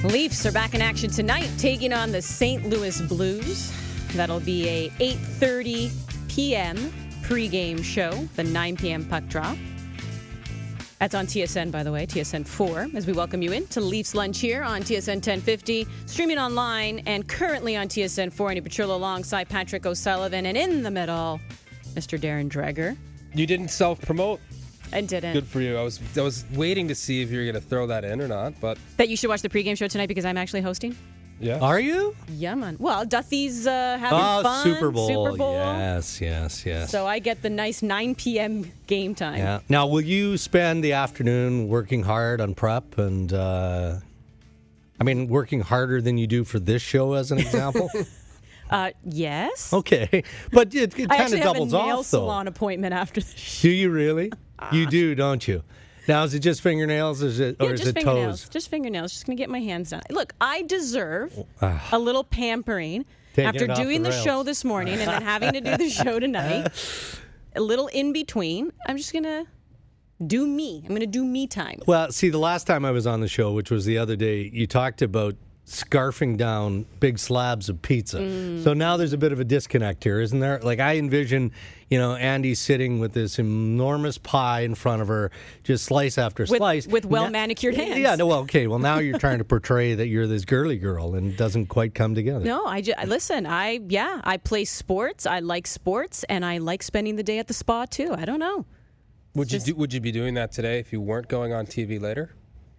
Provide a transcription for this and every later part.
Leafs are back in action tonight, taking on the St. Louis Blues. That'll be a 8:30 p.m. pregame show, the 9 p.m. puck drop. That's on TSN, by the way, TSN 4, as we welcome you in to Leafs Lunch here on TSN 1050, streaming online and currently on TSN 4. Andy Petrillo alongside Patrick O'Sullivan, and in the middle, Mr. Darren Dreger. You didn't self-promote. I didn't. Good for you. I was waiting to see if you were going to throw that in or not, but... That you should watch the pregame show tonight because I'm actually hosting? Yeah. Are you? Yeah, man. Well, Duthie's having fun. Super Bowl. Super Bowl. Yes. So I get the nice 9 p.m. game time. Yeah. Now, will you spend the afternoon working hard on prep and, working harder than you do for this show, as an example? Yes. Okay. But it kind of doubles off, though. I actually have a nail salon appointment after the show. Do you really? You do, don't you? Now, is it just fingernails or is it toes? Just fingernails. Just going to get my hands done. Look, I deserve a little pampering after doing the show this morning and then having to do the show tonight. A little in between. I'm just going to do me. I'm going to do me time. Well, see, the last time I was on the show, which was the other day, you talked about scarfing down big slabs of pizza. So now there's a bit of a disconnect here, isn't there? Like, I envision, Andy sitting with this enormous pie in front of her, just slice after slice. With well-manicured hands. Yeah, no, well, okay. Well, now you're trying to portray that you're this girly girl and it doesn't quite come together. No, I play sports. I like sports, and I like spending the day at the spa, too. I don't know. Would you be doing that today if you weren't going on TV later?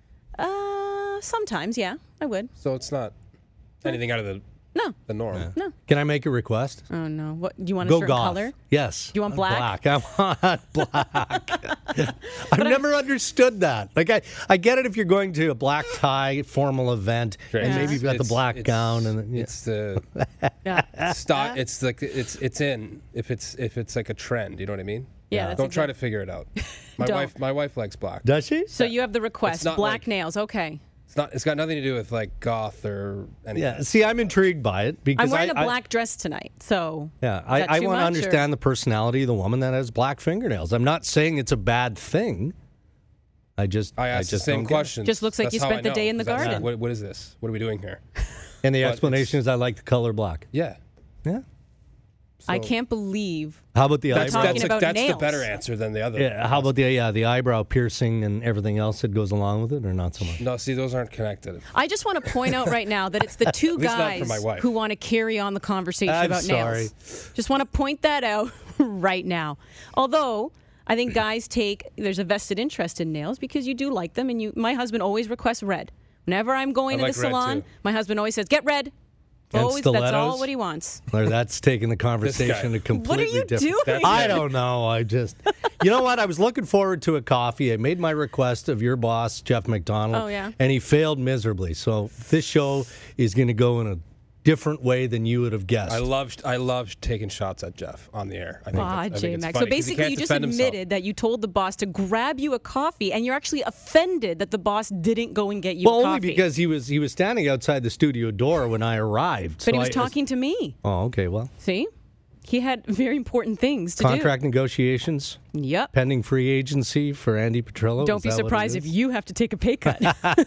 Sometimes, yeah, I would. So it's not anything out of the norm. Yeah. No. Can I make a request? Oh, no. What, do you want a Go certain golf. color? Yes. Do you want black? Black. I want black. I've never understood that. Like, I get it if you're going to a black tie formal event, and maybe you've got the black gown, and it's the style. It's like it's in if it's like a trend. You know what I mean? Yeah. Don't try to figure it out. My wife likes black. Does she? So you have the request, black nails. Okay. It's got nothing to do with like goth or anything. Yeah, see, I'm intrigued by it because I'm wearing a black dress tonight, so I want to understand the personality of the woman that has black fingernails. I'm not saying it's a bad thing. I asked the same question. Just looks like you spent the day in the garden. What is this? What are we doing here? And the explanation is I like the color black. Yeah. So, I can't believe. How about the eyebrow? Talking about that's nails. the better answer than the other. Yeah. How about the eyebrow piercing and everything else that goes along with it, or not so much? No, see, those aren't connected. I just want to point out right now that it's the two guys who want to carry on the conversation about nails. Just want to point that out right now. Although I think guys there's a vested interest in nails because you do like them, and my husband always requests red. Whenever I'm going to the salon, my husband always says, "Get red." Always, that's all what he wants. Or that's taking the conversation to completely different. What are you doing? I don't know. You know what? I was looking forward to a coffee. I made my request of your boss, Jeff McDonald. Oh, yeah. And he failed miserably. So this show is going to go in a different way than you would have guessed. I loved taking shots at Jeff on the air. I think J-Mac. So basically, you just admitted that you told the boss to grab you a coffee, and you're actually offended that the boss didn't go and get you a coffee. Well, only because he was standing outside the studio door when I arrived. But he was talking to me. Oh, okay. Well, see, he had very important things to do. Contract negotiations. Yep. Pending free agency for Andy Petrillo. Don't be surprised if you have to take a pay cut.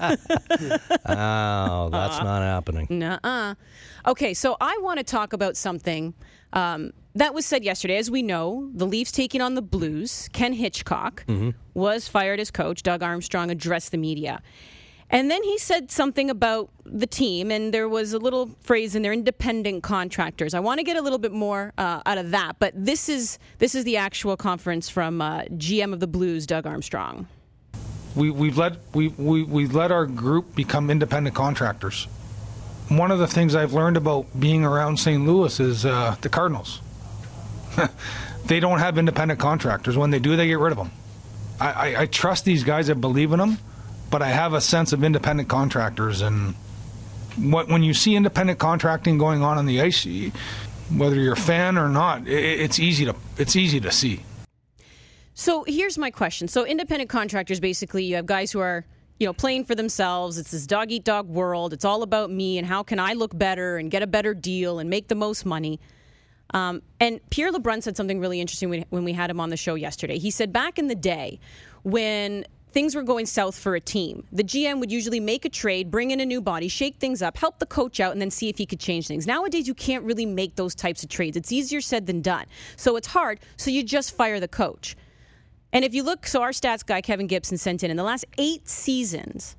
Oh, that's not happening. Nuh-uh. Okay, so I want to talk about something that was said yesterday. As we know, the Leafs taking on the Blues. Ken Hitchcock was fired as coach. Doug Armstrong addressed the media. And then he said something about the team, and there was a little phrase in there, independent contractors. I want to get a little bit more out of that, but this is the actual conference from GM of the Blues, Doug Armstrong. We've let our group become independent contractors. One of the things I've learned about being around St. Louis is the Cardinals. They don't have independent contractors. When they do, they get rid of them. I trust these guys. I believe in them. But I have a sense of independent contractors, and when you see independent contracting going on the ice, whether you're a fan or not, it's easy to see. So here's my question. So independent contractors, basically, you have guys who are playing for themselves. It's this dog-eat-dog world. It's all about me and how can I look better and get a better deal and make the most money. And Pierre LeBrun said something really interesting when we had him on the show yesterday. He said back in the day when things were going south for a team, the GM would usually make a trade, bring in a new body, shake things up, help the coach out, and then see if he could change things. Nowadays, you can't really make those types of trades. It's easier said than done. So it's hard, so you just fire the coach. And if you look, so our stats guy, Kevin Gibson, sent in the last 8 seasons,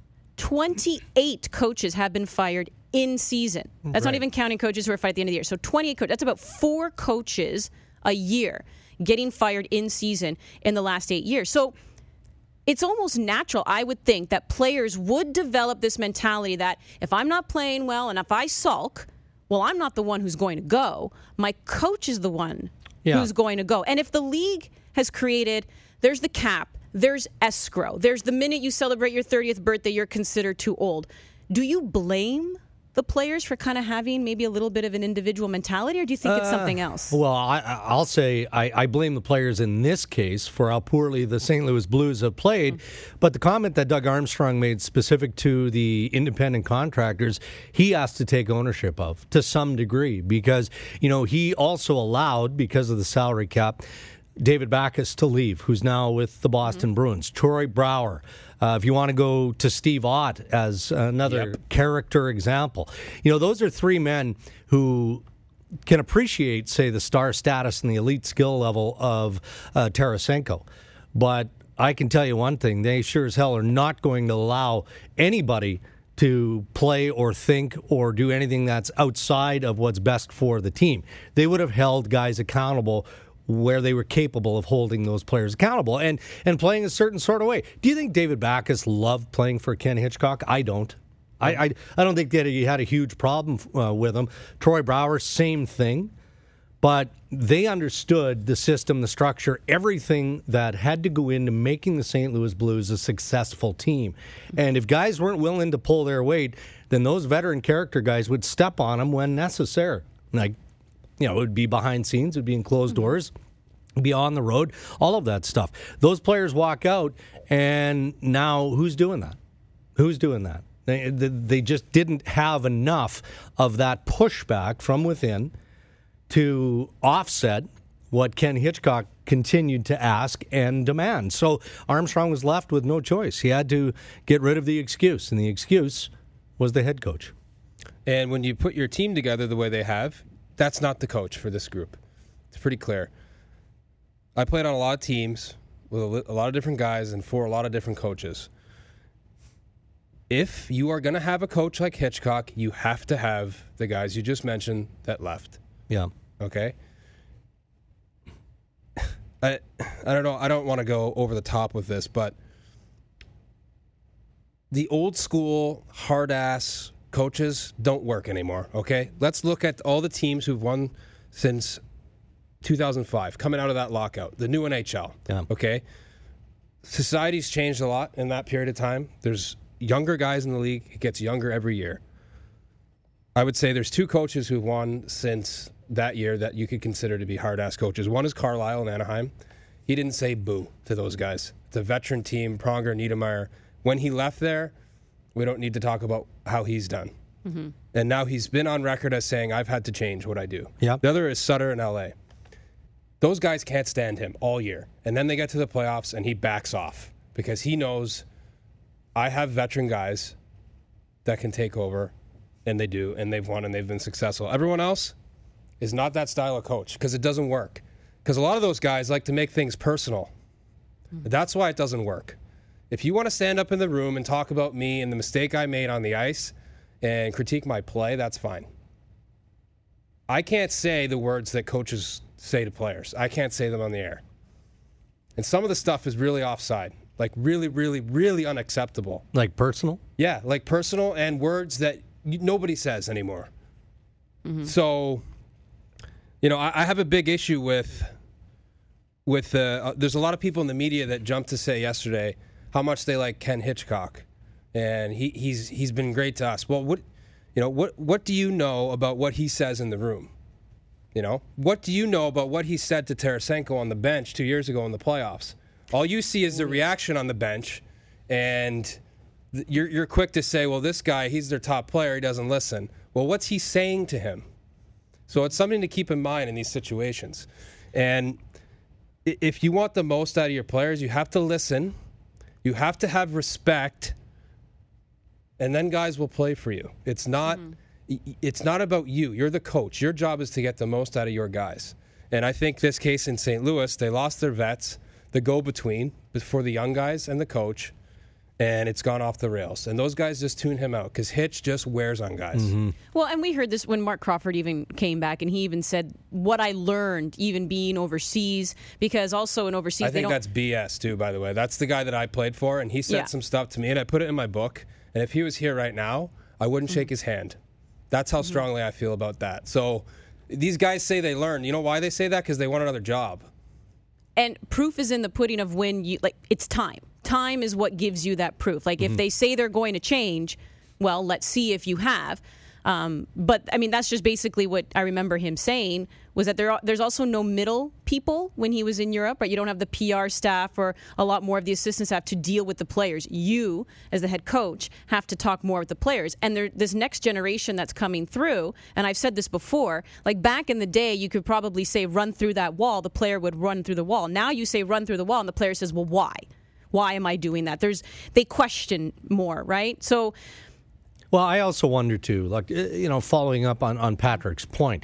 28 coaches have been fired in season. That's not even counting coaches who are fired at the end of the year. So 28 coaches, that's about 4 coaches a year getting fired in season in the last 8 years. So it's almost natural, I would think, that players would develop this mentality that if I'm not playing well and if I sulk, well, I'm not the one who's going to go. My coach is the one who's going to go. And if the league has created, there's the cap, there's escrow, there's the minute you celebrate your 30th birthday, you're considered too old. Do you blame the players for kind of having maybe a little bit of an individual mentality, or do you think it's something else? Well, I'll say I blame the players in this case for how poorly the St. Louis Blues have played. But the comment that Doug Armstrong made specific to the independent contractors, he has to take ownership of to some degree because, he also allowed, because of the salary cap, David Backes to leave, who's now with the Boston Bruins. Troy Brouwer. If you want to go to Steve Ott as another character example. Those are 3 men who can appreciate, say, the star status and the elite skill level of Tarasenko. But I can tell you one thing, they sure as hell are not going to allow anybody to play or think or do anything that's outside of what's best for the team. They would have held guys accountable where they were capable of holding those players accountable and playing a certain sort of way. Do you think David Backes loved playing for Ken Hitchcock? I don't. I don't think that he had a huge problem with him. Troy Brouwer, same thing. But they understood the system, the structure, everything that had to go into making the St. Louis Blues a successful team. And if guys weren't willing to pull their weight, then those veteran character guys would step on them when necessary. It would be behind scenes, it would be in closed doors, be on the road, all of that stuff. Those players walk out, and now who's doing that? Who's doing that? They just didn't have enough of that pushback from within to offset what Ken Hitchcock continued to ask and demand. So Armstrong was left with no choice. He had to get rid of the excuse, and the excuse was the head coach. And when you put your team together the way they have, that's not the coach for this group. It's pretty clear. I played on a lot of teams with a lot of different guys and for a lot of different coaches. If you are going to have a coach like Hitchcock, you have to have the guys you just mentioned that left. Yeah. Okay? I don't know. I don't want to go over the top with this, but the old school hard-ass coaches don't work anymore, okay? Let's look at all the teams who've won since 2005, coming out of that lockout, the new NHL, okay? Society's changed a lot in that period of time. There's younger guys in the league. It gets younger every year. I would say there's 2 coaches who've won since that year that you could consider to be hard-ass coaches. One is Carlisle in Anaheim. He didn't say boo to those guys. It's a veteran team, Pronger, Niedermayer. When he left there, we don't need to talk about how he's done. Mm-hmm. And now he's been on record as saying, I've had to change what I do. Yep. The other is Sutter in L.A. Those guys can't stand him all year. And then they get to the playoffs, and he backs off because he knows I have veteran guys that can take over, and they do, and they've won, and they've been successful. Everyone else is not that style of coach because it doesn't work. Because a lot of those guys like to make things personal. Mm-hmm. That's why it doesn't work. If you want to stand up in the room and talk about me and the mistake I made on the ice and critique my play, that's fine. I can't say the words that coaches say to players. I can't say them on the air. And some of the stuff is really offside, like really, really, really unacceptable. Like personal? Yeah, like personal and words that nobody says anymore. Mm-hmm. So, I have a big issue with there's a lot of people in the media that jumped to say yesterday how much they like Ken Hitchcock, and he's been great to us. Well, what do you know about what he says in the room? What do you know about what he said to Tarasenko on the bench 2 years ago in the playoffs? All you see is the reaction on the bench, and you're quick to say, well, this guy, he's their top player, he doesn't listen. Well, what's he saying to him? So it's something to keep in mind in these situations. And if you want the most out of your players, you have to listen. You have to have respect, and then guys will play for you. It's not about you. You're the coach. Your job is to get the most out of your guys. And I think this case in St. Louis, they lost their vets, the go-between for the young guys and the coach, and it's gone off the rails. And those guys just tune him out because Hitch just wears on guys. Well, and we heard this when Mark Crawford even came back, and he even said, what I learned even being overseas, because also in overseas, I think that's BS too, by the way. That's the guy that I played for, and he said some stuff to me, and I put it in my book. And if he was here right now, I wouldn't shake his hand. That's how strongly I feel about that. So these guys say they learn. You know why they say that? Because they want another job. And proof is in the pudding of when you, like, it's time. Time is what gives you that proof. Like, if they say they're going to change, well, let's see if you have. But, I mean, that's just basically what I remember him saying, was that there's also no middle people when he was in Europe, right? You don't have the PR staff or a lot more of the assistant staff to deal with the players. You, as the head coach, have to talk more with the players. And this next generation that's coming through, and I've said this before, like back in the day, you could probably say run through that wall, the player would run through the wall. Now you say run through the wall, and the player says, well, why? Why am I doing that? They question more, right? So... Well, I also wonder, too, like, following up on Patrick's point,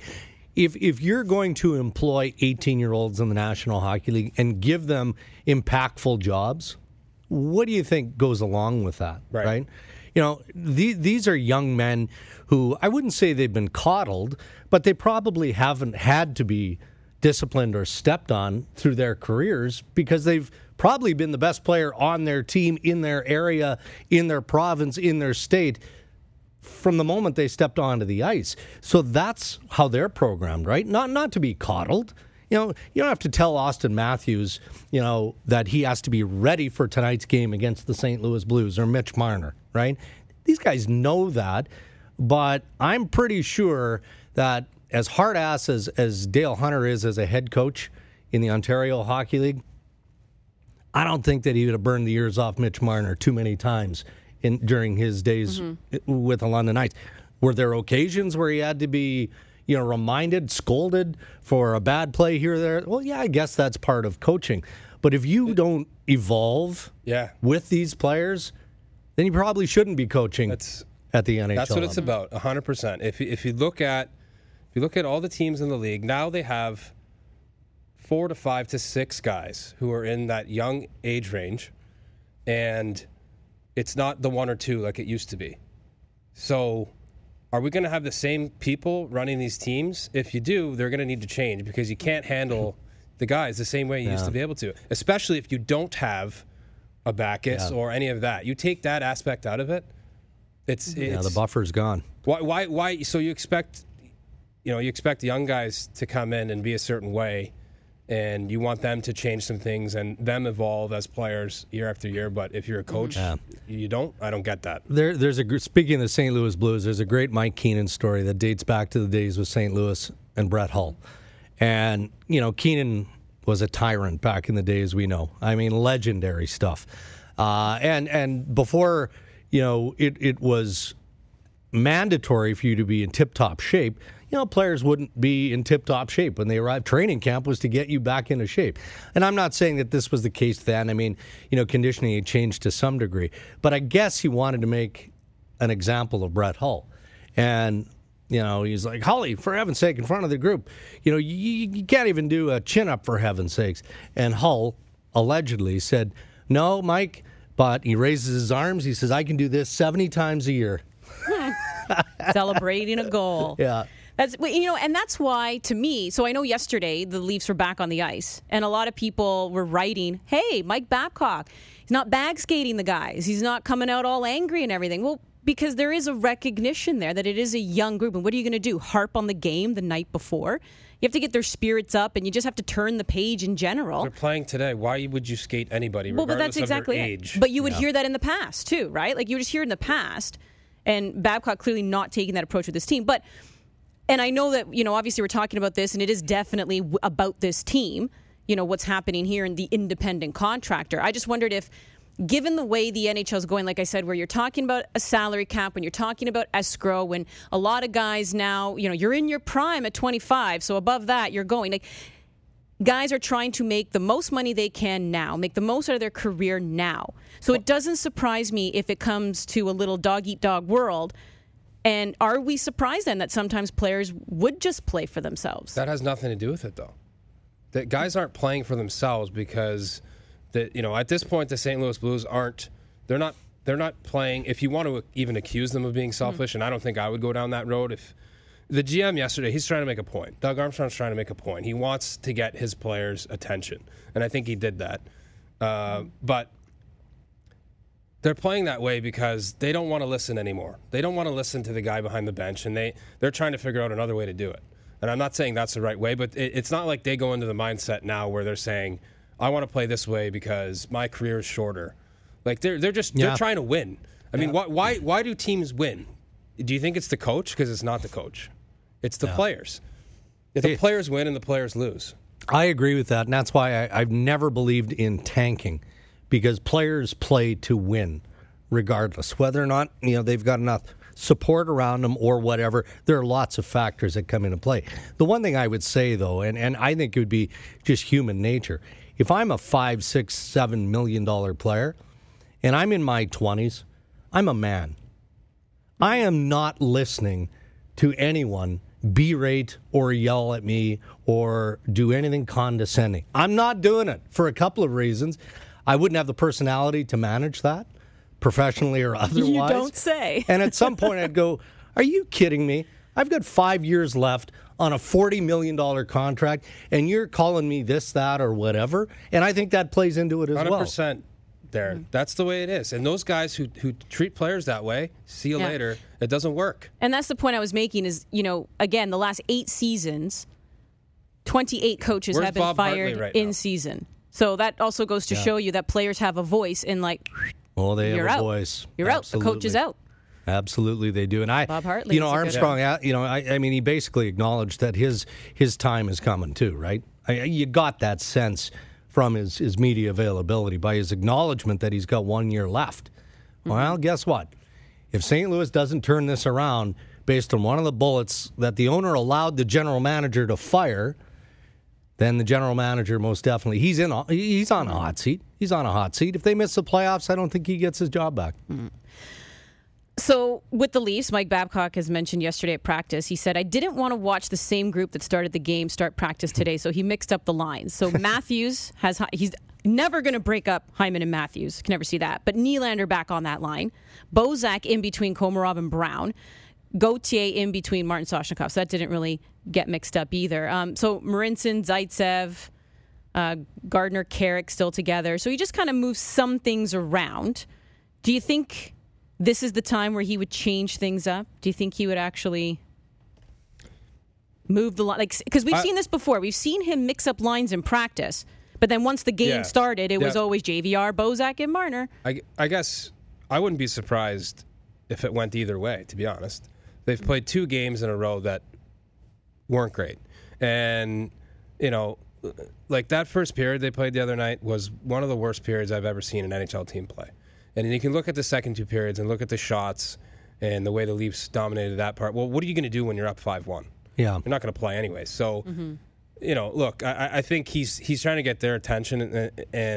if you're going to employ 18-year-olds in the National Hockey League and give them impactful jobs, what do you think goes along with that, right? These are young men who, I wouldn't say they've been coddled, but they probably haven't had to be disciplined or stepped on through their careers because they've probably been the best player on their team, in their area, in their province, in their state, from the moment they stepped onto the ice. So that's how they're programmed, right? Not to be coddled. You don't have to tell Austin Matthews, that he has to be ready for tonight's game against the St. Louis Blues or Mitch Marner, right? These guys know that, but I'm pretty sure that as hard-ass as Dale Hunter is as a head coach in the Ontario Hockey League, I don't think that he would have burned the ears off Mitch Marner too many times during his days with the London Knights. Were there occasions where he had to be, reminded, scolded for a bad play here or there? Well, yeah, I guess that's part of coaching. But if you don't evolve with these players, then you probably shouldn't be coaching at the NHL. That's what it's about, 100%. If you look at all the teams in the league, now they have 4 to 5 to 6 guys who are in that young age range, and it's not the 1 or 2 like it used to be. So are we going to have the same people running these teams? If you do, they're going to need to change because you can't handle the guys the same way you used to be able to, especially if you don't have a Backus or any of that. You take that aspect out of it, it's the buffer's gone. Why? So you expect young guys to come in and be a certain way, and you want them to change some things and them evolve as players year after year. But if you're a coach, you don't. I don't get that. Speaking of the St. Louis Blues, there's a great Mike Keenan story that dates back to the days with St. Louis and Brett Hull. And, Keenan was a tyrant back in the days we know. I mean, legendary stuff. And before, it was mandatory for you to be in tip-top shape, players wouldn't be in tip-top shape when they arrived. Training camp was to get you back into shape. And I'm not saying that this was the case then. I mean, conditioning had changed to some degree. But I guess he wanted to make an example of Brett Hull. And, he's like, Hully, for heaven's sake, in front of the group, you can't even do a chin-up, for heaven's sakes. And Hull allegedly said, no, Mike, but he raises his arms. He says, I can do this 70 times a year. Celebrating a goal. Yeah. And that's why, to me, so I know yesterday the Leafs were back on the ice, and a lot of people were writing, hey, Mike Babcock, he's not bag skating the guys. He's not coming out all angry and everything. Well, because there is a recognition there that it is a young group, and what are you going to do, harp on the game the night before? You have to get their spirits up, and you just have to turn the page in general. They're playing today. Why would you skate anybody, but regardless that's exactly of their age? But you would hear that in the past, too, right? Like, you would just hear it in the past, and Babcock clearly not taking that approach with this team. And I know that, obviously we're talking about this, and it is definitely about this team, what's happening here in the independent contractor. I just wondered if, given the way the NHL is going, like I said, where you're talking about a salary cap, when you're talking about escrow, when a lot of guys now, you're in your prime at 25, so above that, you're going. Like, guys are trying to make the most money they can now, make the most out of their career now. So it doesn't surprise me if it comes to a little dog-eat-dog world. And are we surprised then that sometimes players would just play for themselves? That has nothing to do with it, though. That guys aren't playing for themselves because, at this point, the St. Louis Blues they're not playing. If you want to even accuse them of being selfish, and I don't think I would go down that road. If the GM yesterday, he's trying to make a point. Doug Armstrong's trying to make a point. He wants to get his players' attention, and I think he did that. But they're playing that way because they don't want to listen anymore. They don't want to listen to the guy behind the bench, and they're trying to figure out another way to do it. And I'm not saying that's the right way, but it's not like they go into the mindset now where they're saying, I want to play this way because my career is shorter. Like they're trying to win. I mean, why do teams win? Do you think it's the coach? Because it's not the coach. It's the players. If the players win and the players lose. I agree with that, and that's why I've never believed in tanking, because players play to win, regardless. Whether or not they've got enough support around them or whatever, there are lots of factors that come into play. The one thing I would say, though, and I think it would be just human nature, if I'm a $5, $6, $7 million player, and I'm in my 20s, I'm a man. I am not listening to anyone berate or yell at me or do anything condescending. I'm not doing it for a couple of reasons. I wouldn't have the personality to manage that, professionally or otherwise. You don't say. And at some point I'd go, are you kidding me? I've got 5 years left on a $40 million contract, and you're calling me this, that, or whatever. And I think that plays into it as 100%, well. 100%, Darren. That's the way it is. And those guys who treat players that way, see you later, it doesn't work. And that's the point I was making is, again, the last 8 seasons, 28 coaches have been Bob fired right in now? season. So that also goes to show you that players have a voice in well, they you're have a out. voice. You're Absolutely. out. The coach is out. Absolutely, they do. And Bob Hartley, Armstrong, I mean, he basically acknowledged that his time is coming too, right? You got that sense from his media availability by his acknowledgement that he's got 1 year left. Mm-hmm. Well, guess what? If St. Louis doesn't turn this around based on one of the bullets that the owner allowed the general manager to fire, then the general manager most definitely, he's on a hot seat. He's on a hot seat. If they miss the playoffs, I don't think he gets his job back. Mm-hmm. So with the Leafs, Mike Babcock has mentioned yesterday at practice, he said, I didn't want to watch the same group that started the game start practice today, so he mixed up the lines. So Matthews he's never going to break up Hyman and Matthews. Can never see that. But Nylander back on that line. Bozak in between Komarov and Brown. Gauthier in between Martin Soshnikov. So that didn't really get mixed up either. So Marincin, Zaitsev, Gardner, Carrick still together. So he just kind of moves some things around. Do you think this is the time where he would change things up? Do you think he would actually move the line? Because we've seen this before. We've seen him mix up lines in practice. But then once the game started, it was always JVR, Bozak, and Marner. I guess I wouldn't be surprised if it went either way, to be honest. They've played 2 games in a row that weren't great. And, that first period they played the other night was one of the worst periods I've ever seen an NHL team play. And you can look at the second 2 periods and look at the shots and the way the Leafs dominated that part. Well, what are you going to do when you're up 5-1? Yeah. You're not going to play anyway. So, look, I think he's trying to get their attention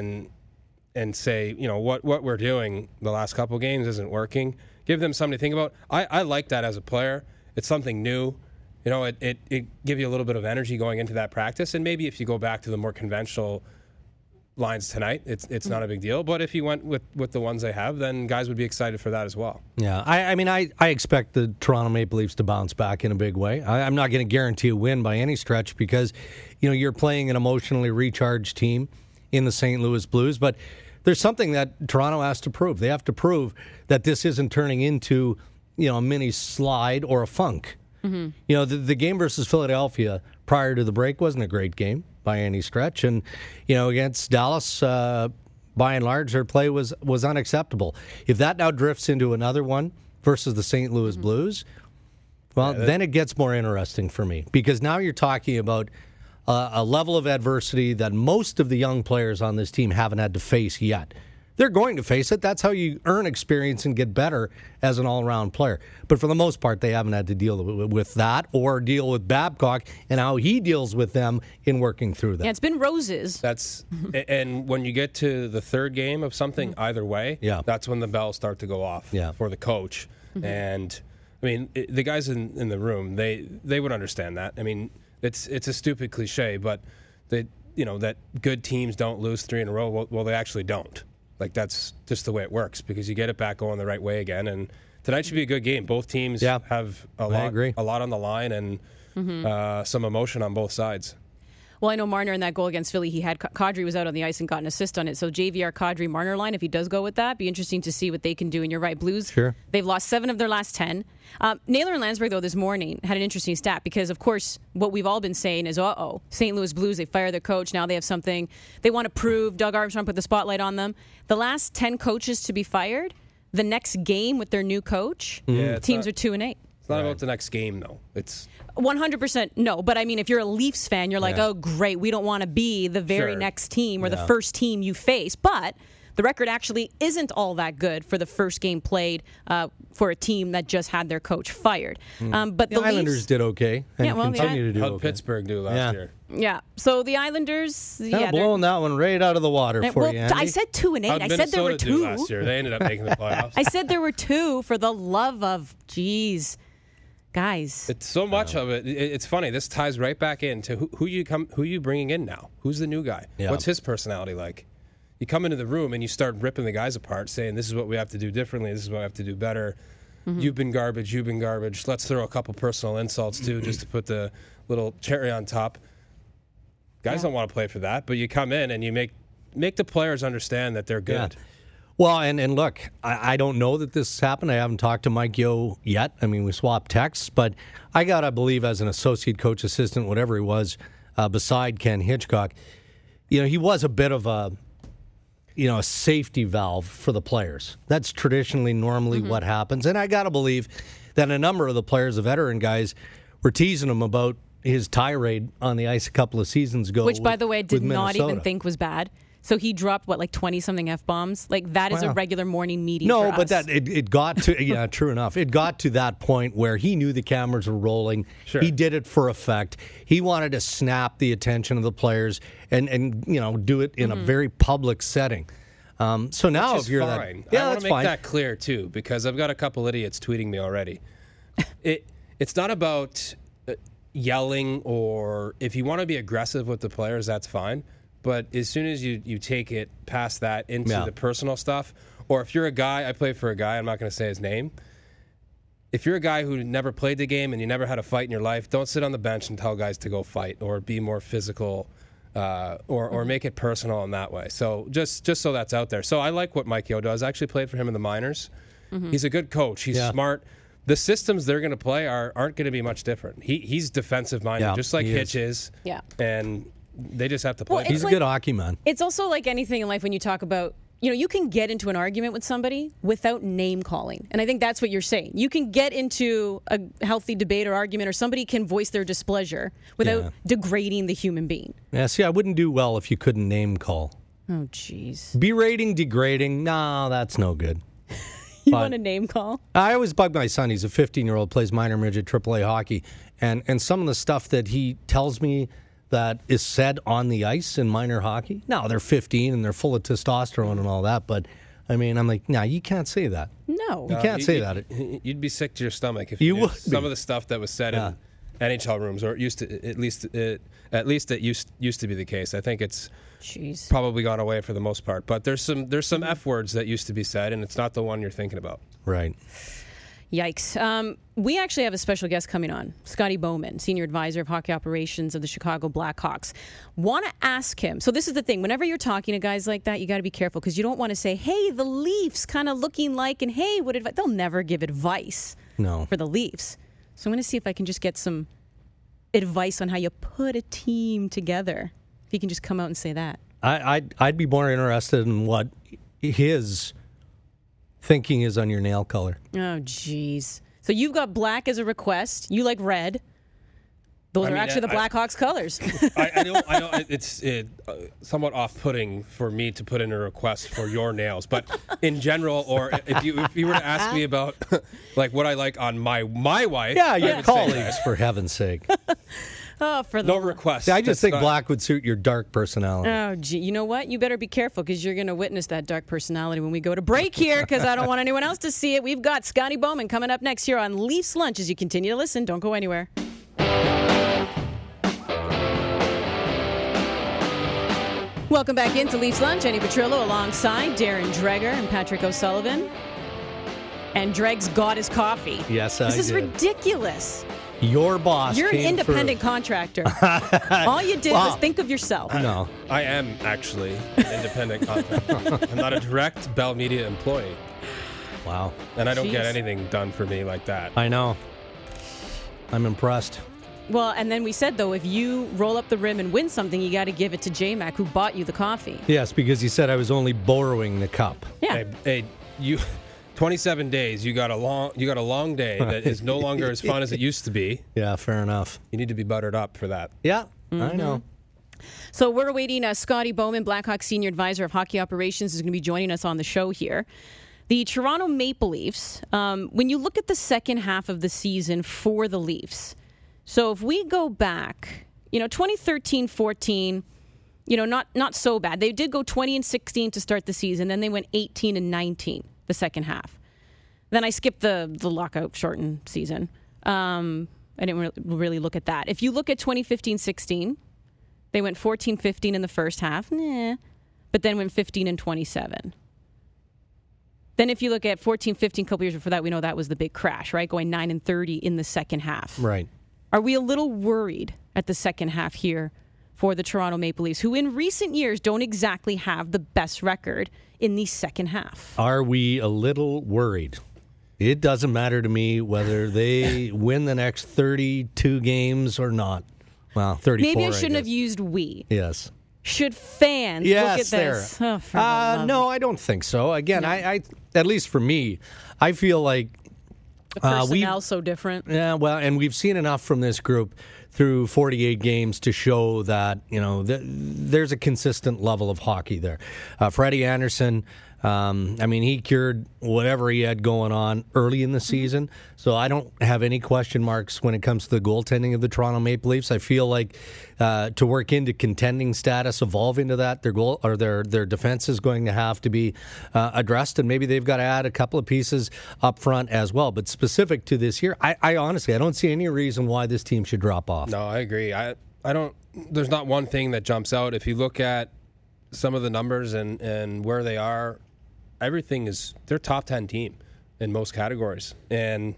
and say, what we're doing the last couple of games isn't working. Give them something to think about. I like that as a player. It's something new. It gives you a little bit of energy going into that practice. And maybe if you go back to the more conventional lines tonight, it's not a big deal. But if you went with the ones they have, then guys would be excited for that as well. Yeah, I expect the Toronto Maple Leafs to bounce back in a big way. I'm not going to guarantee a win by any stretch because, you're playing an emotionally recharged team in the St. Louis Blues. But there's something that Toronto has to prove. They have to prove that this isn't turning into, a mini slide or a funk. Mm-hmm. The game versus Philadelphia prior to the break wasn't a great game by any stretch. And, against Dallas, by and large, their play was unacceptable. If that now drifts into another one versus the St. Louis Blues, well, then it gets more interesting for me. Because now you're talking about a level of adversity that most of the young players on this team haven't had to face yet. They're going to face it. That's how you earn experience and get better as an all-around player. But for the most part, they haven't had to deal with that or deal with Babcock and how he deals with them in working through that. Yeah, it's been roses. And when you get to the third game of something, either way, that's when the bells start to go off for the coach. And I mean, the guys in the room, they would understand that. I mean, it's a stupid cliche, but that good teams don't lose 3 in a row. Well, they actually don't. Like, that's just the way it works because you get it back going the right way again. And tonight should be a good game. Both teams have a lot on the line and some emotion on both sides. Well, I know Marner in that goal against Philly, he had Kadri was out on the ice and got an assist on it. So JVR, Kadri, Marner line, if he does go with that, be interesting to see what they can do. And you're right, Blues, they've lost 7 of their last 10. Naylor and Landsberg, though, this morning had an interesting stat because, of course, what we've all been saying is, St. Louis Blues, they fire their coach. Now they have something they want to prove. Doug Armstrong put the spotlight on them. The last 10 coaches to be fired, the next game with their new coach, teams are 2-8. It's not about the next game, though. It's 100% no. But I mean, if you're a Leafs fan, you're like, oh, great. We don't want to be the very next team or the first team you face. But the record actually isn't all that good for the first game played for a team that just had their coach fired. But the Islanders Leafs did okay and continue to do how okay. Pittsburgh do last year. Yeah. So the Islanders, blowing that one right out of the water for you, Andy. I said 2-8. I said there were 2 last year. They ended up making the playoffs. I said there were 2 for the love of guys. It's so much of it. It's funny. This ties right back into who you bringing in now. Who's the new guy? Yeah. What's his personality like? You come into the room and you start ripping the guys apart, saying, "This is what we have to do differently. This is what we have to do better." You've been garbage. You've been garbage. Let's throw a couple personal insults too, just to put the little cherry on top. Guys don't want to play for that, but you come in and you make the players understand that they're good. Yeah. Well, and look, I don't know that this happened. I haven't talked to Mike Yeo yet. I mean, we swapped texts, but I got to believe as an associate coach, assistant, whatever he was, beside Ken Hitchcock, he was a bit of a safety valve for the players. That's traditionally, normally what happens. And I got to believe that a number of the players, the veteran guys, were teasing him about his tirade on the ice a couple of seasons ago. Which, by the way, did not Minnesota. even think was bad. So he dropped, 20-something F-bombs? Like, that is a regular morning meeting No, for but us. it got to, true enough. It got to that point where he knew the cameras were rolling. Sure. He did it for effect. He wanted to snap the attention of the players and do it in a very public setting. So now if you're fine. that... I want to make that clear, too, because I've got a couple idiots tweeting me already. It's not about yelling or if you want to be aggressive with the players, that's fine. But as soon as you take it past that into the personal stuff, or if you're a guy, I play for a guy, I'm not going to say his name. If you're a guy who never played the game and you never had a fight in your life, don't sit on the bench and tell guys to go fight or be more physical or make it personal in that way. So just so that's out there. So I like what Mike Yeo does. I actually played for him in the minors. He's a good coach. He's smart. The systems they're going to play aren't going to be much different. He's defensive minded, just like Hitch is. Yeah. And they just have to play. Well, He's a good hockey man. It's also like anything in life when you talk about, you can get into an argument with somebody without name calling. And I think that's what you're saying. You can get into a healthy debate or argument, or somebody can voice their displeasure without degrading the human being. Yeah, see, I wouldn't do well if you couldn't name call. Oh, jeez. Berating, degrading, no, that's no good. You want a name call? I always bug my son. He's a 15-year-old, plays minor midget AAA hockey. And some of the stuff that he tells me that is said on the ice in minor hockey. Now, they're 15 and they're full of testosterone and all that, but I mean, I'm like, no, you can't say that. No. You can't say that. You'd be sick to your stomach if you knew would some of the stuff that was said in NHL rooms, or it used to, at least it used to be the case. I think it's probably gone away for the most part. But there's some F words that used to be said, and it's not the one you're thinking about. Right. Yikes. We actually have a special guest coming on, Scotty Bowman, Senior Advisor of Hockey Operations of the Chicago Blackhawks. Want to ask him, so this is the thing, whenever you're talking to guys like that, you got to be careful, because you don't want to say, hey, the Leafs kind of looking like, and hey, what advice? They'll never give advice for the Leafs. So I'm going to see if I can just get some advice on how you put a team together. If you can just come out and say that. I'd be more interested in what his thinking is on your nail color. Oh, jeez. So you've got black as a request. You like red. Those are actually the Blackhawks colors. I know it's somewhat off-putting for me to put in a request for your nails, but in general, or if you were to ask me about like what I like on my wife, your colleagues, for heaven's sake. No request. See, I just think black would suit your dark personality. Oh, gee. You know what? You better be careful because you're going to witness that dark personality when we go to break here because I don't want anyone else to see it. We've got Scotty Bowman coming up next here on Leafs Lunch. As you continue to listen, don't go anywhere. Welcome back into Leafs Lunch. Eddie Petrillo alongside Darren Dreger and Patrick O'Sullivan. And Dreg's got his coffee. Yes, This is ridiculous. Your boss. You're an independent contractor. All you did was think of yourself. No. I am actually an independent contractor. I'm not a direct Bell Media employee. Wow. And I don't get anything done for me like that. I know. I'm impressed. Well, and then we said, though, if you roll up the rim and win something, you got to give it to J-Mac, who bought you the coffee. Yes, because he said I was only borrowing the cup. Yeah. Hey, you 27 days, you got a long day that is no longer as fun as it used to be. Yeah, fair enough. You need to be buttered up for that. Yeah, I know. So we're awaiting Scotty Bowman, Blackhawks Senior Advisor of Hockey Operations, is going to be joining us on the show here. The Toronto Maple Leafs, when you look at the second half of the season for the Leafs, so if we go back, 2013-14, not so bad. They did go 20-16 to start the season. Then they went 18-19 the second half. Then I skipped the lockout shortened season. I didn't really look at that. If you look at 2015-16, they went 14-15 in the first half, but then went 15-27. Then if you look at 14-15, a couple years before that, we know that was the big crash, right? Going 9-30 in the second half. Right. Are we a little worried at the second half here for the Toronto Maple Leafs, who in recent years don't exactly have the best record in the second half? Are we a little worried? It doesn't matter to me whether they win the next 32 games or not. Well, 34, Maybe I shouldn't have used we. Yes. Should fans look at this? There. No, I don't think so. Again, I at least for me, I feel like the personnel's so different. Yeah, well, and we've seen enough from this group through 48 games to show that, there's a consistent level of hockey there. Freddie Anderson, he cured whatever he had going on early in the season, so I don't have any question marks when it comes to the goaltending of the Toronto Maple Leafs. I feel like to work into contending status, evolve into that, their defense is going to have to be addressed, and maybe they've got to add a couple of pieces up front as well. But specific to this year, I honestly, I don't see any reason why this team should drop off. No, I agree. I don't. There's not one thing that jumps out. If you look at some of the numbers and where they are, they're top 10 team in most categories. And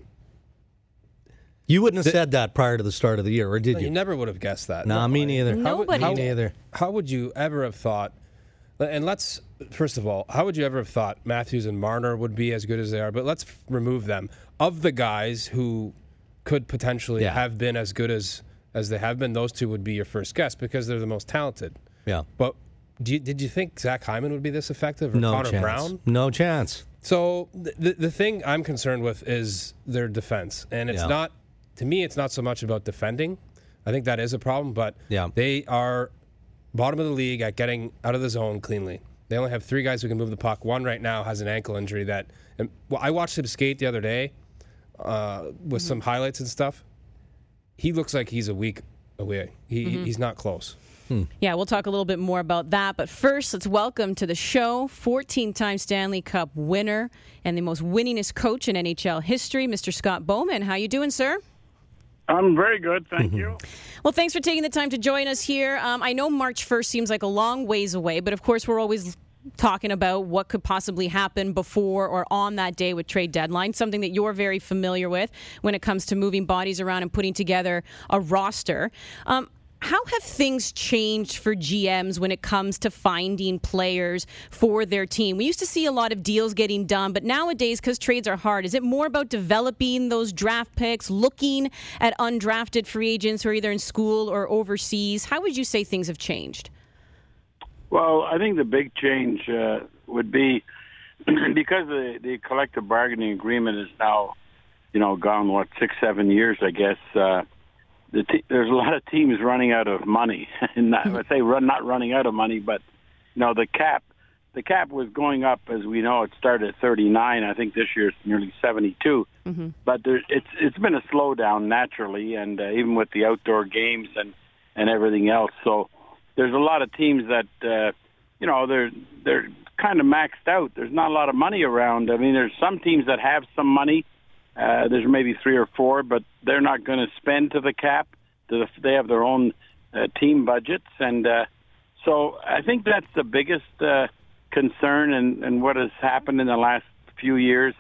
you wouldn't have said that prior to the start of the year, or did you? You never would have guessed that. No, me neither. Nobody Me neither. How would you ever have thought, and first of all, how would you ever have thought Matthews and Marner would be as good as they are? But let's remove them. Of the guys who could potentially have been as good as they have been, those two would be your first guess because they're the most talented. Yeah. But did you think Zach Hyman would be this effective, or Connor Brown? No chance. So the thing I'm concerned with is their defense, and it's not, to me, it's not so much about defending. I think that is a problem, but they are bottom of the league at getting out of the zone cleanly. They only have 3 guys who can move the puck. One right now has an ankle injury I watched him skate the other day with some highlights and stuff. He looks like he's a week away. He's not close. Yeah, we'll talk a little bit more about that. But first, let's welcome to the show 14-time Stanley Cup winner and the most winningest coach in NHL history, Mr. Scott Bowman. How you doing, sir? I'm very good, thank you. Well, thanks for taking the time to join us here. I know March 1st seems like a long ways away, but of course we're always talking about what could possibly happen before or on that day with trade deadline, something that you're very familiar with when it comes to moving bodies around and putting together a roster. How have things changed for GMs when it comes to finding players for their team? We used to see a lot of deals getting done, but nowadays, because trades are hard, is it more about developing those draft picks, looking at undrafted free agents who are either in school or overseas? How would you say things have changed? Well, I think the big change would be because the collective bargaining agreement is now, gone, 6-7 years, I guess. there's a lot of teams running out of money. And I would say not running out of money, but the cap was going up. As we know, it started at 39. I think this year it's nearly 72. Mm-hmm. But it's been a slowdown naturally, and even with the outdoor games and everything else. So there's a lot of teams that they're kind of maxed out. There's not a lot of money around. I mean, there's some teams that have some money. There's maybe 3 or 4, but they're not going to spend to the cap. They have their own team budgets, and so I think that's the biggest concern. And what has happened in the last few years,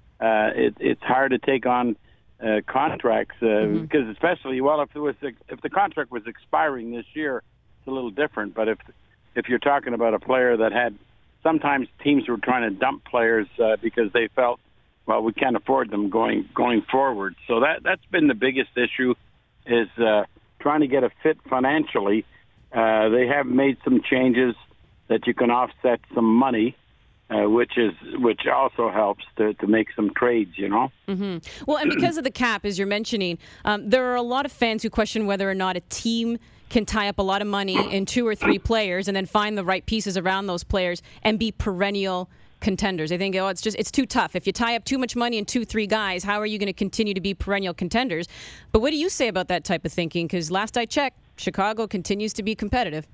it's hard to take on contracts because, especially, if the contract was expiring this year, it's a little different. But if you're talking about a player that had, sometimes teams were trying to dump players because they felt, well, we can't afford them going forward. So that's been the biggest issue, is trying to get a fit financially. They have made some changes that you can offset some money, which also helps to make some trades, Mm-hmm. Well, and because of the cap, as you're mentioning, there are a lot of fans who question whether or not a team can tie up a lot of money in 2 or 3 players and then find the right pieces around those players and be perennial contenders. They think, it's too tough. If you tie up too much money in 2-3 guys, how are you going to continue to be perennial contenders? But what do you say about that type of thinking? Because last I checked, Chicago continues to be competitive.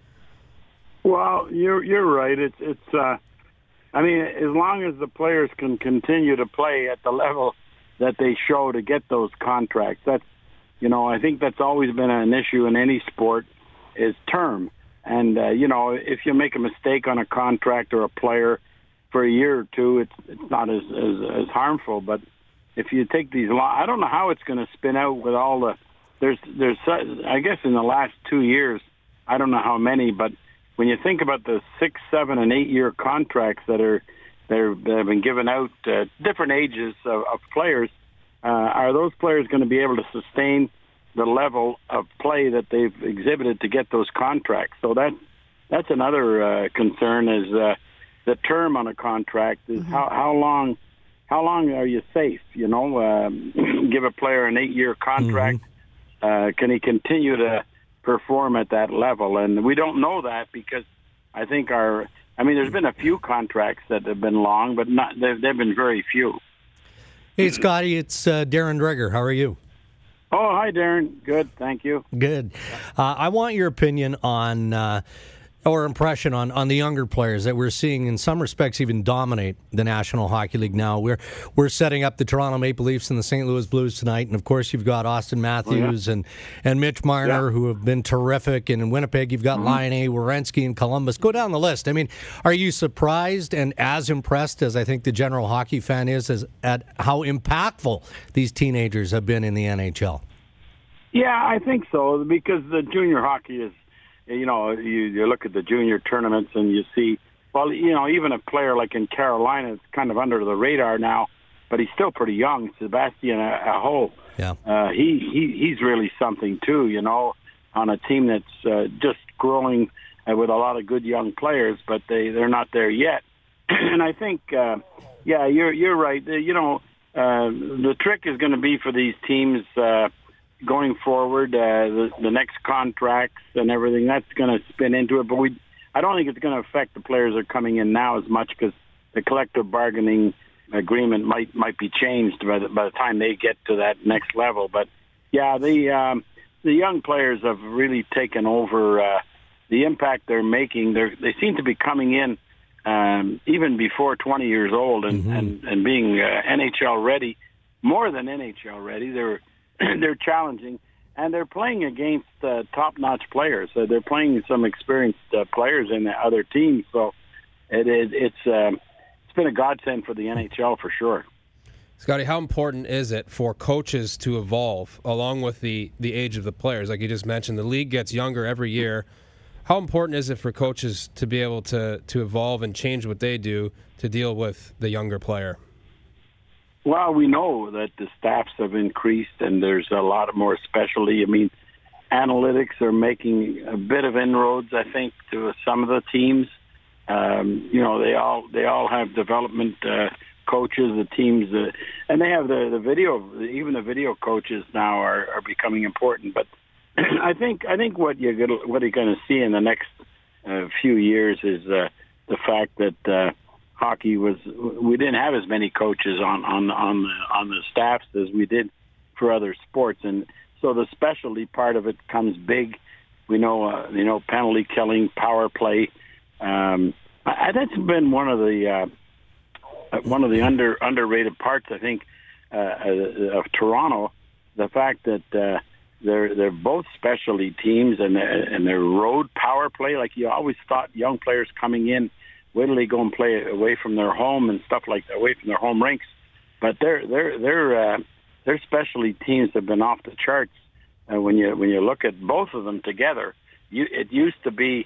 Well, you're right. It's I mean, as long as the players can continue to play at the level that they show to get those contracts, that's, I think that's always been an issue in any sport, is term. And if you make a mistake on a contract or a player for a year or 2, it's not as harmful. But if you take these I don't know how it's going to spin out with all the there's I guess in the last 2 years, I don't know how many, but when you think about the 6, 7, and 8 year contracts that have been given out different ages of players, are those players going to be able to sustain the level of play that they've exhibited to get those contracts? So that's another concern, is the term on a contract is how long are you safe? Give a player an 8 year contract. Can he continue to perform at that level? And we don't know that, because I think there's been a few contracts that have been long, but they've been very few. Hey, Scotty, it's Darren Dreger. How are you? Oh, hi, Darren. Good, thank you. Good. I want your opinion on, or impression on the younger players that we're seeing, in some respects, even dominate the National Hockey League now. We're setting up the Toronto Maple Leafs and the St. Louis Blues tonight, and of course you've got Austin Matthews and Mitch Marner, who have been terrific, and in Winnipeg you've got Laine, Werenski, and Columbus. Go down the list. I mean, are you surprised and as impressed as I think the general hockey fan is at how impactful these teenagers have been in the NHL? Yeah, I think so, because the junior hockey is, you look at the junior tournaments and you see, well, even a player like in Carolina is kind of under the radar now, but he's still pretty young. Sebastian Aho, he's really something too, on a team that's just growing with a lot of good young players, but they're not there yet. And I think, you're right. The trick is going to be for these teams going forward, the next contracts and everything, that's going to spin into it. But I don't think it's going to affect the players that are coming in now as much, because the collective bargaining agreement might be changed by the time they get to that next level. But yeah, the young players have really taken over. The impact they're making, they seem to be coming in even before 20 years old and being NHL ready, more than NHL ready. They're challenging, and they're playing against top-notch players. So they're playing some experienced players in the other teams. So it's been a godsend for the NHL for sure. Scotty, how important is it for coaches to evolve along with the age of the players? Like you just mentioned, the league gets younger every year. How important is it for coaches to be able to evolve and change what they do to deal with the younger player? Well, we know that the staffs have increased and there's a lot more specialty. I mean, analytics are making a bit of inroads, I think, to some of the teams. They all have development coaches, the teams, and they have the video. Even the video coaches now are becoming important. But I think what you're going to see in the next few years is the fact that hockey we didn't have as many coaches on the staffs as we did for other sports, and so the specialty part of it comes big. We know penalty killing, power play. That's been one of the underrated parts, I think, of Toronto. The fact that they're both specialty teams, and their road power play. Like, you always thought young players coming in, wait till they go and play away from their home and stuff like that, away from their home rinks. But their specialty teams have been off the charts. When you look at both of them together, it used to be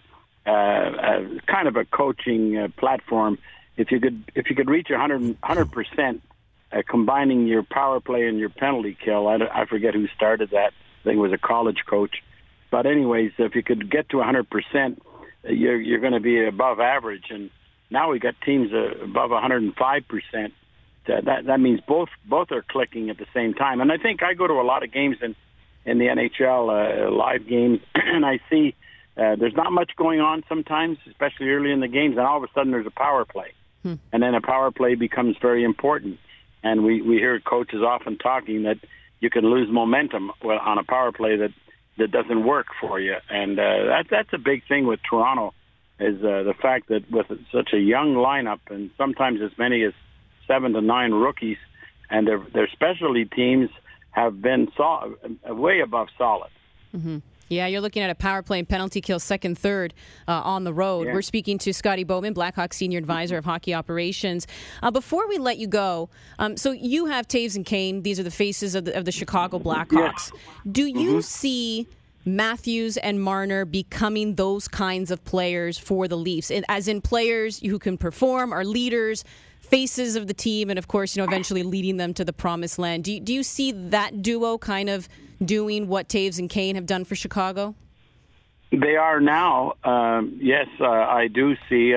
kind of a coaching platform. If you could reach 100%, combining your power play and your penalty kill. I forget who started that. I think it was a college coach. But anyways, if you could get to 100%, you're going to be above average. And now we got teams above 105%. That means both are clicking at the same time. And I think I go to a lot of games in the NHL, live games, and I see there's not much going on sometimes, especially early in the games, and all of a sudden there's a power play. And then a power play becomes very important. And we hear coaches often talking that you can lose momentum on a power play that doesn't work for you. And that's a big thing with Toronto, is the fact that with such a young lineup, and sometimes as many as 7 to 9 rookies, and their specialty teams have been way above solid. Mm-hmm. Yeah, you're looking at a power play and penalty kill second, third on the road. Yeah. We're speaking to Scotty Bowman, Blackhawks Senior Advisor of Hockey Operations. Before we let you go, so you have Taves and Kane. These are the faces of the Chicago Blackhawks. Yeah. Do you see Matthews and Marner becoming those kinds of players for the Leafs, as in players who can perform, are leaders, faces of the team, and of course, eventually leading them to the promised land? Do you see that duo kind of doing what Taves and Kane have done for Chicago? They are now. Yes, I do see.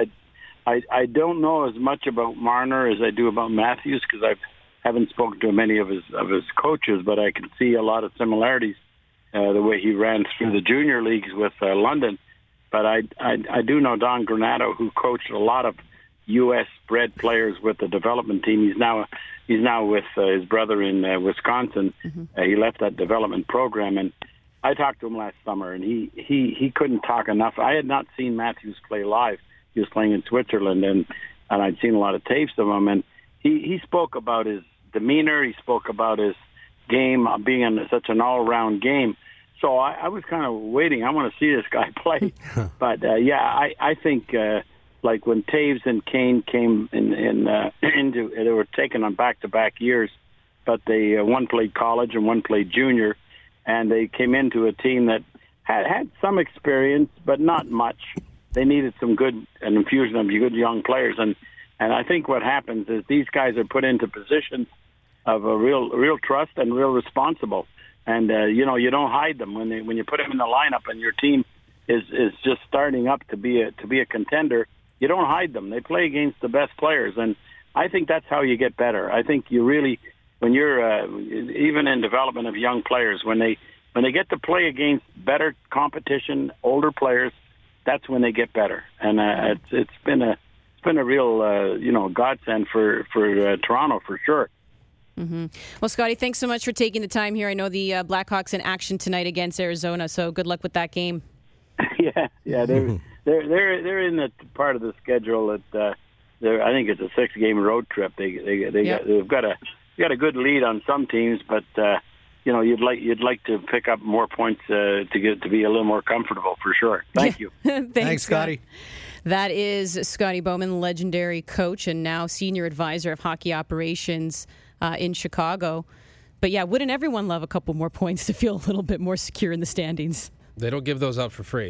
I don't know as much about Marner as I do about Matthews, because I haven't spoken to many of his coaches, but I can see a lot of similarities the way he ran through the junior leagues with London. But I do know Don Granato, who coached a lot of U.S.-bred players with the development team. He's now with his brother in Wisconsin. Mm-hmm. He left that development program, and I talked to him last summer, and he couldn't talk enough. I had not seen Matthews play live. He was playing in Switzerland, and I'd seen a lot of tapes of him, and he spoke about his demeanor. He spoke about his game being such an all-round game. So I was kind of waiting. I want to see this guy play. But, I think... like when Taves and Kane came into, they were taken on back-to-back years, but one played college and one played junior, and they came into a team that had some experience, but not much. They needed an infusion of good young players, and I think what happens is these guys are put into positions of a real trust and real responsible, and you don't hide them when you put them in the lineup and your team is just starting up to be a contender. You don't hide them. They play against the best players, and I think that's how you get better. I think you really, when you're even in development of young players, when they get to play against better competition, older players, that's when they get better. And it's been a real godsend for Toronto for sure. Mm-hmm. Well, Scotty, thanks so much for taking the time here. I know the Blackhawks in action tonight against Arizona, so good luck with that game. Yeah, they're in the part of the schedule that I think it's a 6-game road trip. They've got a good lead on some teams, but you'd like to pick up more points to be a little more comfortable for sure. Thank you. Thanks, Scotty. That is Scotty Bowman, legendary coach and now senior advisor of hockey operations in Chicago. But yeah, wouldn't everyone love a couple more points to feel a little bit more secure in the standings? They don't give those out for free.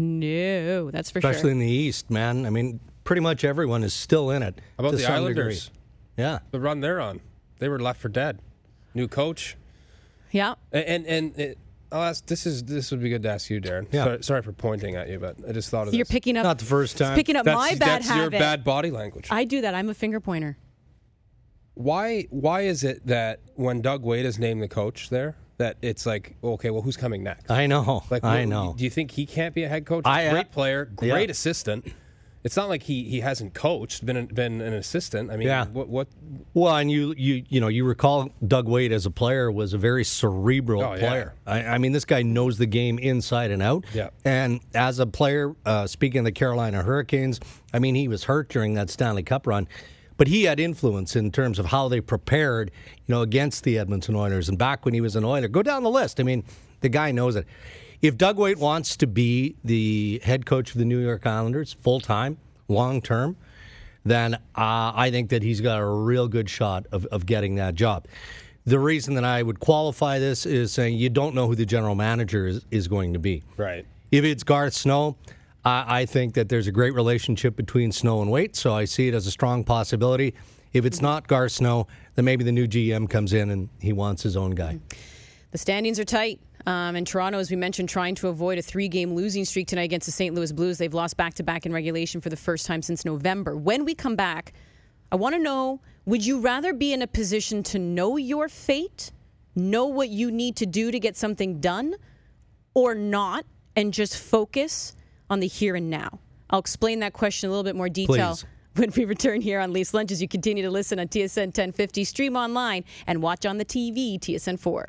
No, that's for sure. Especially in the East, man. I mean, pretty much everyone is still in it. How about the Islanders? Degree. Yeah. The run they're on. They were left for dead. New coach. Yeah. And I'll ask, this would be good to ask you, Darren. Yeah. Sorry for pointing at you, but I just thought of this. You're picking up... Not the first time. Picking up my bad habit. That's your bad body language. I do that. I'm a finger pointer. Why is it that when Doug Wade is named the coach there, that it's like, okay, well, who's coming next? I know. Like, I know. Do you think he can't be a head coach? Great player, great assistant. It's not like he hasn't coached, been an assistant. I mean, what? Well, and you recall Doug Weight as a player was a very cerebral player. I mean, this guy knows the game inside and out. Yeah. And as a player, speaking of the Carolina Hurricanes, I mean, he was hurt during that Stanley Cup run, but he had influence in terms of how they prepared, against the Edmonton Oilers. And back when he was an Oiler, go down the list. I mean, the guy knows it. If Doug Weight wants to be the head coach of the New York Islanders full-time, long-term, then I think that he's got a real good shot of getting that job. The reason that I would qualify this is saying you don't know who the general manager is going to be. Right. If it's Garth Snow, I think that there's a great relationship between Snow and Weight, so I see it as a strong possibility. If it's not Garth Snow, then maybe the new GM comes in and he wants his own guy. The standings are tight. And Toronto, as we mentioned, trying to avoid a 3-game losing streak tonight against the St. Louis Blues. They've lost back-to-back in regulation for the first time since November. When we come back, I want to know, would you rather be in a position to know your fate, know what you need to do to get something done, or not, and just focus on the here and now? I'll explain that question in a little bit more detail when we return here on Leafs Lunch as you continue to listen on TSN 1050, stream online, and watch on the TV, TSN 4.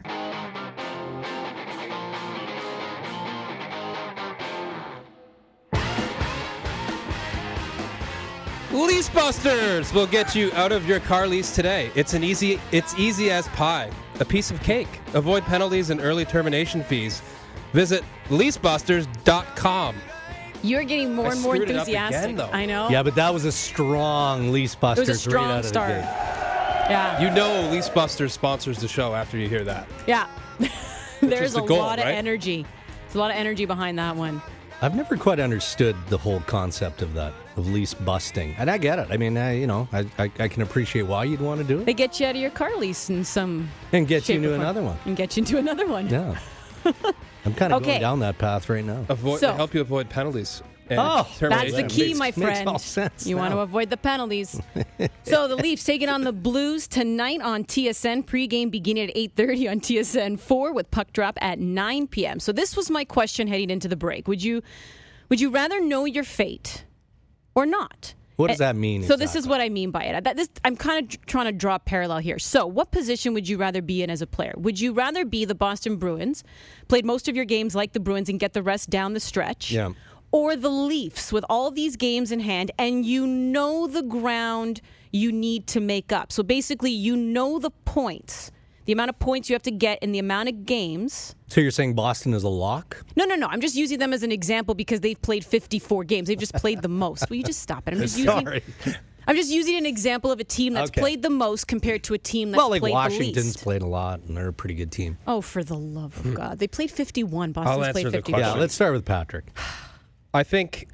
Lease Busters will get you out of your car lease today. It's easy as pie, a piece of cake. Avoid penalties and early termination fees. Visit leasebusters.com. You're getting more and more enthusiastic. Again, I know. Yeah, but that was a strong Lease Busters. It was a strong start. Yeah. You know Lease Busters sponsors the show after you hear that. Yeah. There's a goal, lot of right? energy. There's a lot of energy behind that one. I've never quite understood the whole concept of that, of lease busting. And I get it. I mean, I can appreciate why you'd want to do it. They get you out of your car lease in some And get you shape or into form. another one. And get you into another one. Yeah. I'm kind of going down that path right now. Help you avoid penalties. And That's the key, my friend. Makes all sense you now. want to avoid the penalties. So the Leafs taking on the Blues tonight on TSN. Pre-game beginning at 8:30 on TSN 4 with puck drop at 9 p.m. So this was my question heading into the break. Would you rather know your fate or not? What does that mean? So this is what I mean by it. I'm kind of trying to draw a parallel here. So what position would you rather be in as a player? Would you rather be the Boston Bruins, played most of your games like the Bruins and get the rest down the stretch? Yeah. Or the Leafs with all these games in hand and you know the ground you need to make up. So basically you know the points, the amount of points you have to get in the amount of games. So you're saying Boston is a lock? No. I'm just using them as an example because they've played 54 games. They've just played the most. Will you just stop it? I'm just using an example of a team that's played the most compared to a team that's played the least. Washington's played a lot, and they're a pretty good team. Oh, for the love of God. They played 51. Boston's played 54. Yeah, let's start with Patrick. I think,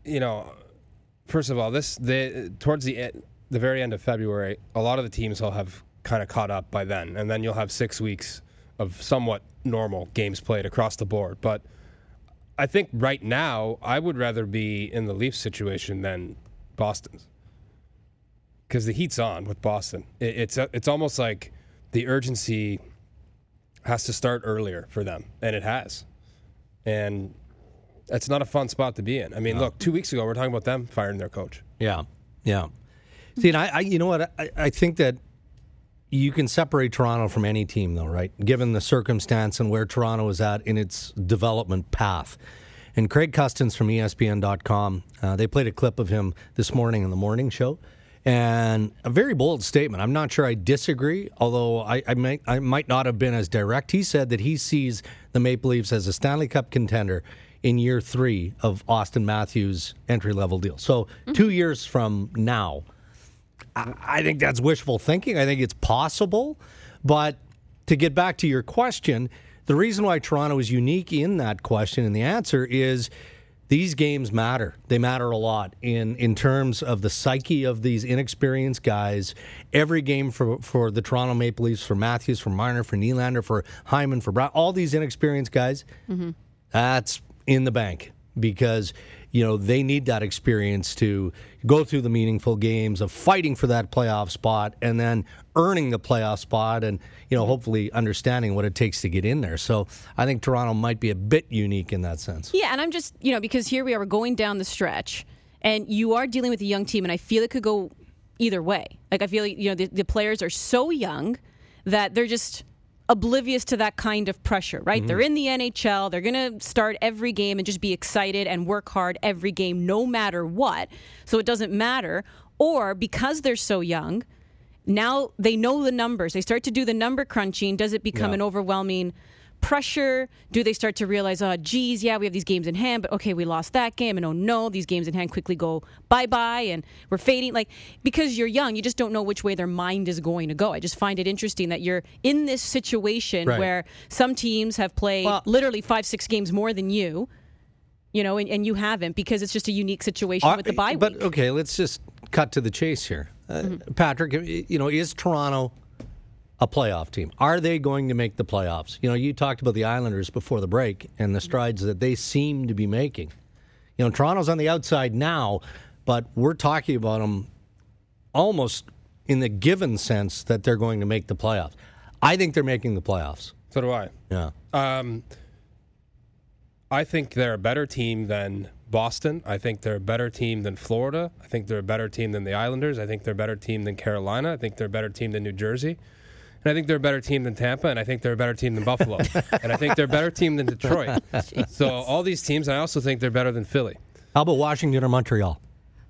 first of all, towards the very end of February, a lot of the teams will have kind of caught up by then, and then you'll have 6 weeks of somewhat normal games played across the board. But I think right now, I would rather be in the Leafs situation than Boston's, because the heat's on with Boston. It's almost like the urgency has to start earlier for them, and it has. And that's not a fun spot to be in. I mean, look, 2 weeks ago, we're talking about them firing their coach. Yeah. See, and I you know what? I think that you can separate Toronto from any team, though, right? Given the circumstance and where Toronto is at in its development path. And Craig Custance from ESPN.com, they played a clip of him this morning in the morning show. And a very bold statement. I'm not sure I disagree, although I might not have been as direct. He said that he sees the Maple Leafs as a Stanley Cup contender in year 3 of Austin Matthews' entry-level deal. So 2 years from now, I think that's wishful thinking. I think it's possible. But to get back to your question, the reason why Toronto is unique in that question and the answer is these games matter. They matter a lot in terms of the psyche of these inexperienced guys. Every game for the Toronto Maple Leafs, for Matthews, for Marner, for Nylander, for Hyman, for Brown, all these inexperienced guys, that's in the bank. because they need that experience to go through the meaningful games of fighting for that playoff spot and then earning the playoff spot and hopefully understanding what it takes to get in there. So I think Toronto might be a bit unique in that sense. Yeah, and I'm just because here we are, we're going down the stretch, and you are dealing with a young team, and I feel it could go either way. Like I feel like the players are so young that they're just oblivious to that kind of pressure, right? They're in the NHL. They're going to start every game and just be excited and work hard every game no matter what. So it doesn't matter. Or because they're so young, now they know the numbers. They start to do the number crunching. Does it become an overwhelming pressure? Do they start to realize, we have these games in hand, but okay, we lost that game, and oh no, these games in hand quickly go bye-bye, and we're fading. Like, because you're young, you just don't know which way their mind is going to go. I just find it interesting that you're in this situation where some teams have played literally 5-6 games more than you, and you haven't, because it's just a unique situation with the bye week. But okay, let's just cut to the chase here. Patrick, is Toronto a playoff team? Are they going to make the playoffs? You talked about the Islanders before the break and the strides that they seem to be making. Toronto's on the outside now, but we're talking about them almost in the given sense that they're going to make the playoffs. I think they're making the playoffs. So do I. Yeah. I think they're a better team than Boston. I think they're a better team than Florida. I think they're a better team than the Islanders. I think they're a better team than Carolina. I think they're a better team than New Jersey. And I think they're a better team than Tampa, and I think they're a better team than Buffalo. And I think they're a better team than Detroit. So all these teams, I also think they're better than Philly. How about Washington or Montreal?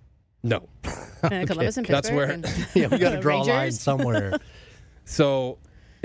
No. Columbus and Pittsburgh. That's where we got to draw a line somewhere. So,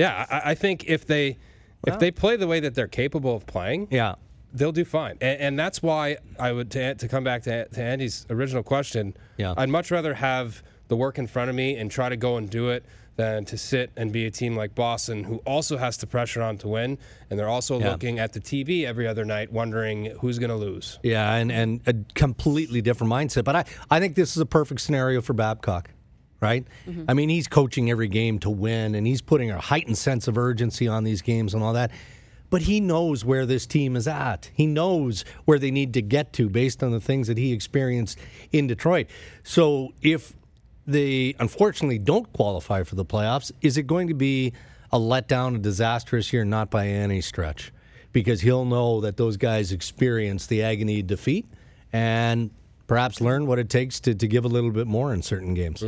I think if they play the way that they're capable of playing, they'll do fine. And that's why I would, to come back to Andy's original question, I'd much rather have the work in front of me and try to go and do it than to sit and be a team like Boston, who also has the pressure on to win, and they're also looking at the TV every other night wondering who's going to lose. Yeah, and a completely different mindset. But I think this is a perfect scenario for Babcock, right? I mean, he's coaching every game to win, and he's putting a heightened sense of urgency on these games and all that. But he knows where this team is at. He knows where they need to get to based on the things that he experienced in Detroit. So if they unfortunately don't qualify for the playoffs, is it going to be a letdown, a disastrous year? Not by any stretch, because he'll know that those guys experience the agony of defeat and perhaps learn what it takes to give a little bit more in certain games.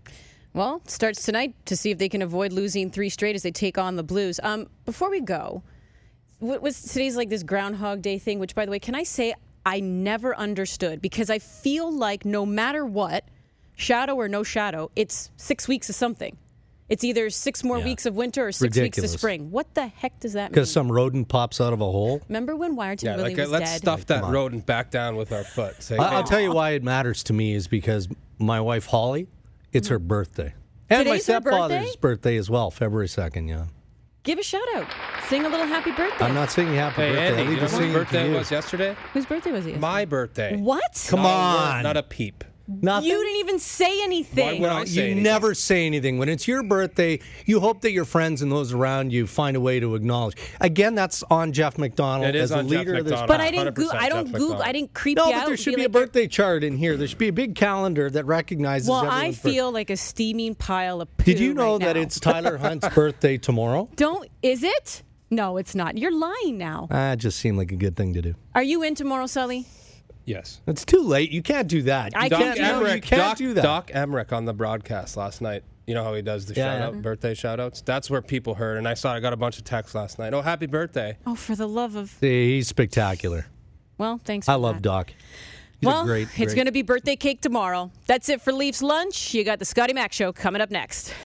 Well, it starts tonight to see if they can avoid losing 3 straight as they take on the Blues. Before we go, what was today's like this Groundhog Day thing, which, by the way, can I say I never understood, because I feel like no matter what, shadow or no shadow, it's 6 weeks of something. It's either 6 more weeks of winter or 6 weeks of spring. What the heck does that mean? Because some rodent pops out of a hole? Remember when Wyerton Willie was let's dead? stuff that rodent back down with our foot. I'll tell you why it matters to me is because my wife, Holly, it's her birthday. And Today's my stepfather's birthday as well, February 2nd, Give a shout out. Sing a little happy birthday. I'm not singing happy birthday. Andy, I'll you know whose birthday was yesterday? Whose birthday was it? My birthday. What? Come on. Not a peep. Nothing? You didn't even say anything. Why would I say anything? Never say anything. When it's your birthday, you hope that your friends and those around you find a way to acknowledge. Again, that's on Jeff McDonald as the on leader Jeff of this. McDonald. But I didn't Jeff I didn't creep you out. No, but there should be a birthday chart in here. There should be a big calendar that recognizes Well, I everyone's feel like a steaming pile of poo. Did you know right that now. it's Tyler Hunt's birthday tomorrow? Is it? No, it's not. You're lying now. It just seemed like a good thing to do. Are you in tomorrow, Sully? Yes. It's too late. You can't do that. I You can't do that. Doc Emmerich on the broadcast last night. You know how he does the birthday shout-outs? That's where people heard, and I got a bunch of texts last night. Oh, happy birthday. Oh, for the love of... He's spectacular. Well, thanks for I love that. Doc. He's It's going to be birthday cake tomorrow. That's it for Leafs Lunch. You got the Scotty Mac Show coming up next.